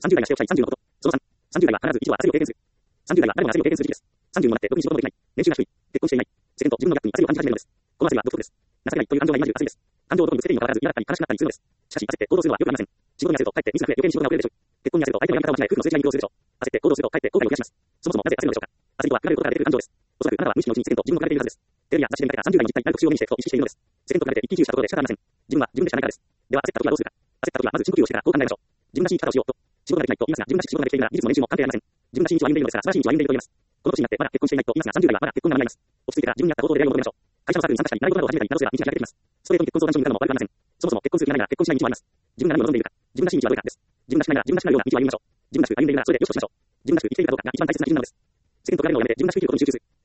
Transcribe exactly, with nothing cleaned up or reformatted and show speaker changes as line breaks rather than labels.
さんじゅう代がしておきたいさんじゅうのこと。そのさん、さんじゅう代は必ず一度は焦りを経験する。さんじゅう代は誰もが焦りを経験する時期です。さんじゅうにもなって特に仕事もできない。年収が低い。結婚していない。世間と自分のギャップに焦りを感じ始めるのです。この焦りは独特です。情けないという感情が今まで焦りです。感情をどこにぶつけていいのかわからず嫌だったり悲しくなったりするのです。しかし焦って行動するのはよくありません。仕事に焦るとかえってミスが増え余計に仕事が遅れるでしょう。結婚に焦ると相手のやり方を間違え夫婦の数字が移動するでしょう。焦って行動するとかえって後悔を増やします。そもそもなぜ焦るのでしょうか。焦りとは振られることが出てくる感情です。おそらくあなたは無意識のうちに世間と自分を比べているはずです。テレビや雑誌で見かけたさんじゅう代の実態にある特集を目にしてふと意識しているのです。世間と比べて一喜一憂したところで仕方ありません。自分は自分でしかないからです。では焦った時はどうするか。焦った時はまず深呼吸をしてからこう考えましょう。自分らしい生き方をしようと。仕事ができないと言いますが、自分らしく仕事ができているなら技術も練習も関係ありません。自分らしい道を歩んでいるのですから素晴らしい道を歩んでいると言えます。この年になってまだ結婚していないと言いますが、さんじゅう代はまだ結婚が間に合います。落ち着いてから自分に合った行動で出会いを求めましょう。会社のサークルに参加したり、習い事などを始めたり、などすれば道が開けてきます。ストレートに結婚相談所に向かうのも悪くありません。そもそも結婚する気がないなら結婚しない道もあります。自分が何を望んでいるか、自分らしい道はどれかです。自分らしくないなら自分らしくないような道を歩みましょう。自分らしく歩んでいるならそれでよしとしましょう。自分らしく生きているかどうかが一番大切な基準なのです。世間と比べるのをやめて自分らしく生きることに集中する。